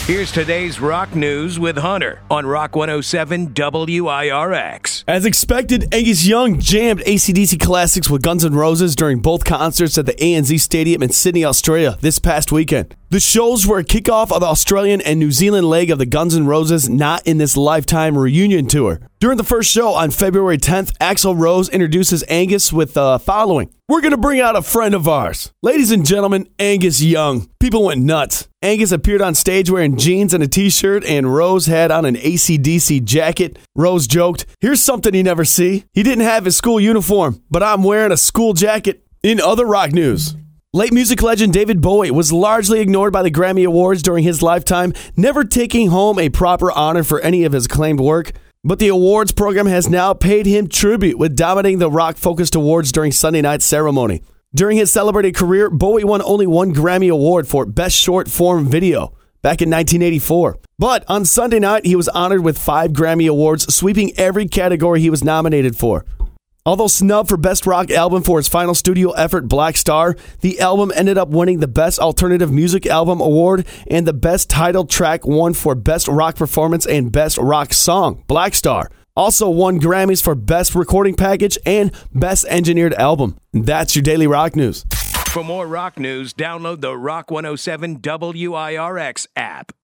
Here's today's rock news with Hunter on Rock 107 WIRX. As expected, Angus Young jammed AC/DC classics with Guns N' Roses during both concerts at the ANZ Stadium in Sydney, Australia this past weekend. The shows were a kickoff of the Australian and New Zealand leg of the Guns N' Roses Not in This Lifetime reunion tour. During the first show on February 10th, Axl Rose introduces Angus with the following. "We're going to bring out a friend of ours. Ladies and gentlemen, Angus Young." People went nuts. Angus appeared on stage wearing jeans and a t-shirt, and Rose had on an AC/DC jacket. Rose joked, "Here's something you never see. He didn't have his school uniform, but I'm wearing a school jacket." In other rock news, late music legend David Bowie was largely ignored by the Grammy Awards during his lifetime, never taking home a proper honor for any of his acclaimed work. But the awards program has now paid him tribute with dominating the rock-focused awards during Sunday night's ceremony. During his celebrated career, Bowie won only one Grammy Award for Best Short-Form Video back in 1984. But on Sunday night, he was honored with 5 Grammy Awards, sweeping every category he was nominated for. Although snubbed for Best Rock Album for his final studio effort, Black Star, the album ended up winning the Best Alternative Music Album Award, and the Best Title Track won for Best Rock Performance and Best Rock Song, Black Star. Also won Grammys for Best Recording Package and Best Engineered Album. That's your Daily Rock News. For more rock news, download the Rock 107 WIRX app.